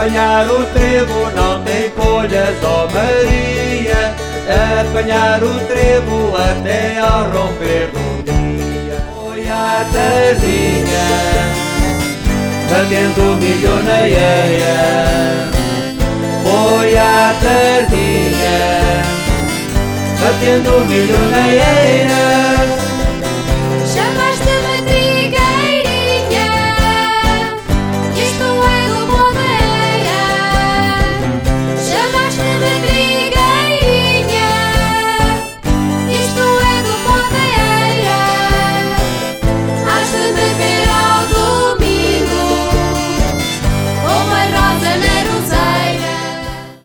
Apanhar o trevo não tem folhas, ó Maria. Apanhar o trevo até ao romper do dia. Foi à tardinha, batendo milho na eia. Foi à tardinha, batendo milho na eia.